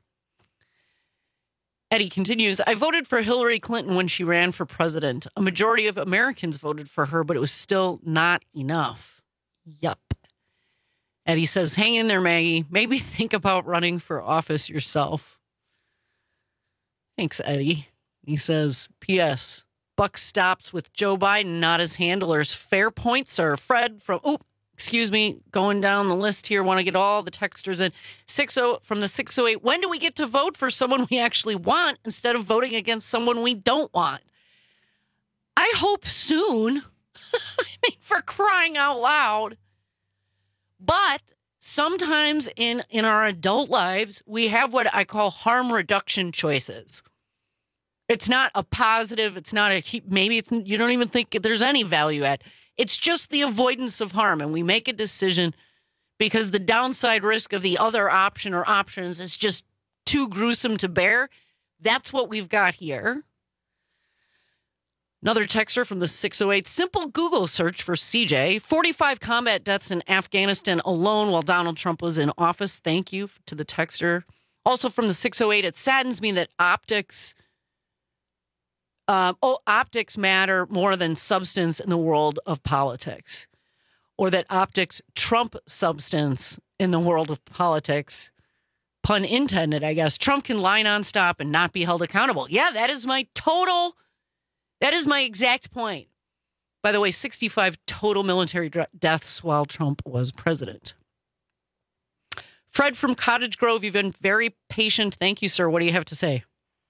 Eddie continues, I voted for Hillary Clinton when she ran for president. A majority of Americans voted for her, but it was still not enough. Yup. Eddie says, hang in there, Maggie. Maybe think about running for office yourself. Thanks, Eddie. He says, P.S. Buck stops with Joe Biden, not his handlers. Fair point, sir. Fred from, going down the list here. Want to get all the texters in. From the 608. When do we get to vote for someone we actually want instead of voting against someone we don't want? I hope soon. I mean, for crying out loud. But sometimes in our adult lives, we have what I call harm reduction choices. It's not a positive. It's not you don't even think there's any value at. It's just the avoidance of harm. And we make a decision because the downside risk of the other option or options is just too gruesome to bear. That's what we've got here. Another texter from the 608. Simple Google search for CJ. 45 combat deaths in Afghanistan alone while Donald Trump was in office. Thank you to the texter. Also from the 608. It saddens me that optics matter more than substance in the world of politics. Or that optics trump substance in the world of politics. Pun intended, I guess. Trump can lie nonstop and not be held accountable. Yeah, that is my exact point. By the way, 65 total military deaths while Trump was president. Fred from Cottage Grove, you've been very patient. Thank you, sir. What do you have to say?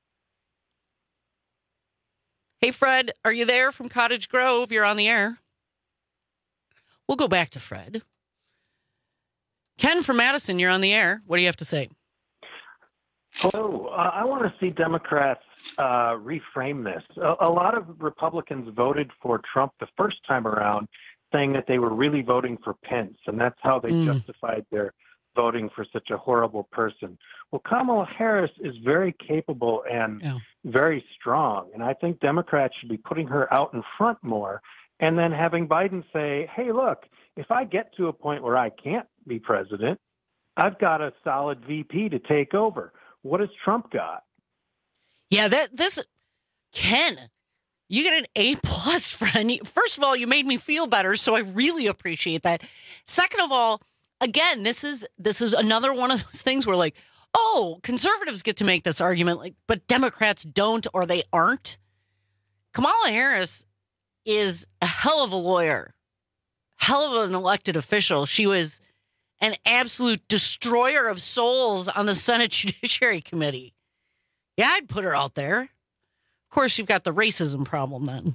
Hey, Fred, are you there from Cottage Grove? You're on the air. We'll go back to Fred. Ken from Madison, you're on the air. What do you have to say? Hello. I want to see Democrats reframe this. A lot of Republicans voted for Trump the first time around, saying that they were really voting for Pence, and that's how they justified their voting for such a horrible person. Well, Kamala Harris is very capable and very strong, and I think Democrats should be putting her out in front more and then having Biden say, hey, look, if I get to a point where I can't be president, I've got a solid VP to take over. What has Trump got? Yeah, Ken, you get an A+ friend. First of all, you made me feel better, so I really appreciate that. Second of all, again, this is another one of those things where, like, oh, conservatives get to make this argument, like, but Democrats don't, or they aren't. Kamala Harris is a hell of a lawyer, hell of an elected official. She was an absolute destroyer of souls on the Senate Judiciary Committee. Yeah, I'd put her out there. Of course, you've got the racism problem then.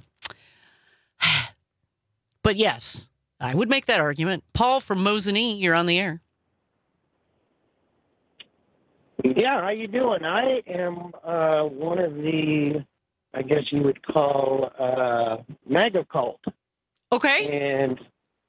But yes, I would make that argument. Paul from Mosinee, you're on the air. Yeah, how you doing? I am one of the, I guess you would call, MAGA cult. Okay. And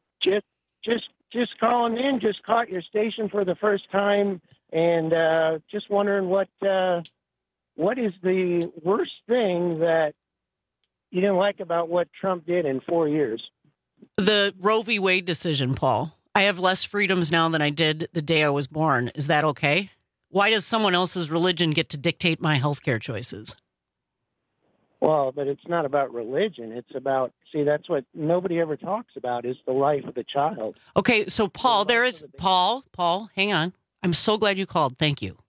just calling in, just caught your station for the first time, and just wondering what is the worst thing that you didn't like about what Trump did in 4 years? The Roe v. Wade decision, Paul. I have less freedoms now than I did the day I was born. Is that okay? Why does someone else's religion get to dictate my healthcare choices? Well, but it's not about religion. It's about, see, that's what nobody ever talks about is the life of the child. Okay, so Paul, Paul, hang on. I'm so glad you called. Thank you.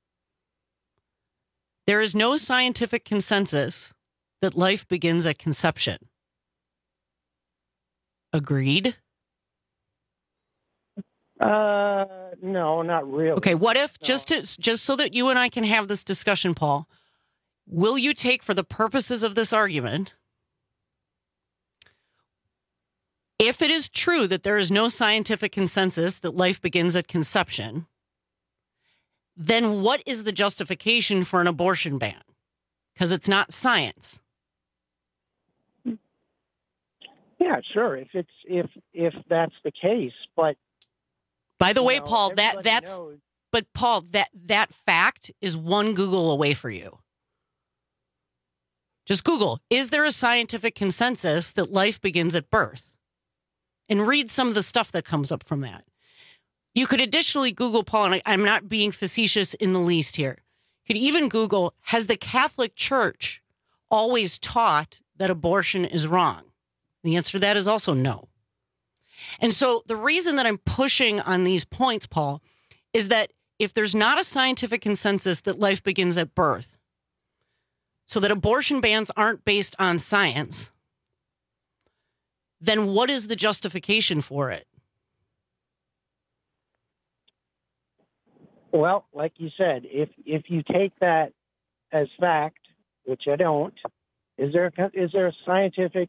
There is no scientific consensus that life begins at conception. Agreed? No, not really. Okay, what if, just so that you and I can have this discussion, Paul, will you take, for the purposes of this argument, if it is true that there is no scientific consensus that life begins at conception, then what is the justification for an abortion ban? Because it's not science. Yeah, sure. If that's the case, but by the way, Paul, that fact is one Google away for you. Just Google, is there a scientific consensus that life begins at birth? And read some of the stuff that comes up from that. You could additionally Google, Paul, and I'm not being facetious in the least here. You could even Google, has the Catholic Church always taught that abortion is wrong? The answer to that is also no. And so the reason that I'm pushing on these points, Paul, is that if there's not a scientific consensus that life begins at birth, so that abortion bans aren't based on science, then what is the justification for it? Well, like you said, if you take that as fact, which I don't, is there a scientific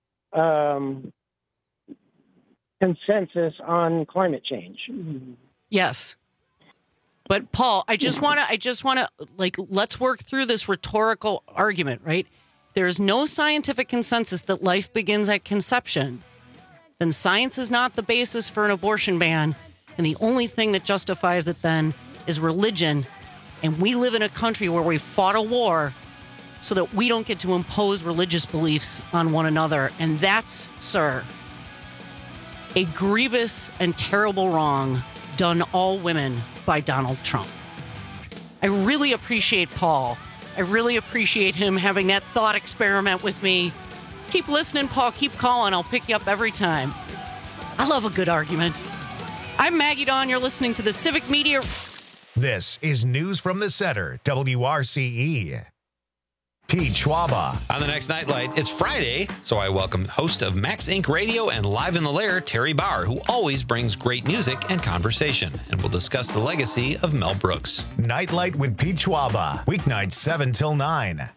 consensus on climate change? Yes. But Paul, I just want to like, let's work through this rhetorical argument, right? There's no scientific consensus that life begins at conception. Then science is not the basis for an abortion ban. And the only thing that justifies it then is religion. And we live in a country where we fought a war so that we don't get to impose religious beliefs on one another. And that's, sir, a grievous and terrible wrong done all women by Donald Trump. I really appreciate Paul. I really appreciate him having that thought experiment with me. Keep listening, Paul. Keep calling. I'll pick you up every time. I love a good argument. I'm Maggie Dawn. You're listening to the Civic Media. This is News from the Center, WRCE. Pete Schwaba. On the next Nightlight, it's Friday, so I welcome host of Max Inc. Radio and Live in the Lair, Terry Bauer, who always brings great music and conversation, and we'll discuss the legacy of Mel Brooks. Nightlight with Pete Schwaba, weeknights 7 till 9.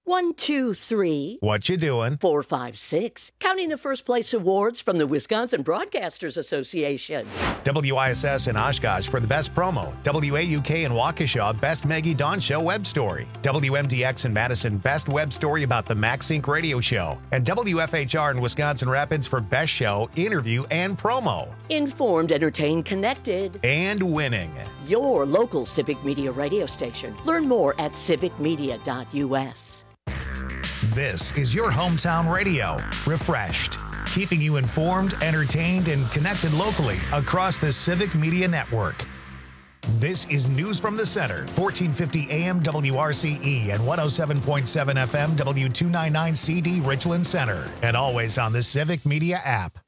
1, 2, 3. What you doing? 4, 5, 6. Counting the first place awards from the Wisconsin Broadcasters Association. WISS in Oshkosh for the best promo. WAUK in Waukesha, best Maggie Dawn Show web story. WMDX in Madison, best web story about the Max Inc. radio show. And WFHR in Wisconsin Rapids for best show, interview, and promo. Informed, entertained, connected. And winning. Your local Civic Media radio station. Learn more at civicmedia.us. This is your hometown radio, refreshed, keeping you informed, entertained, and connected locally across the Civic Media Network. This is News from the Center, 1450 AM WRCE and 107.7 FM W299CD Richland Center, and always on the Civic Media app.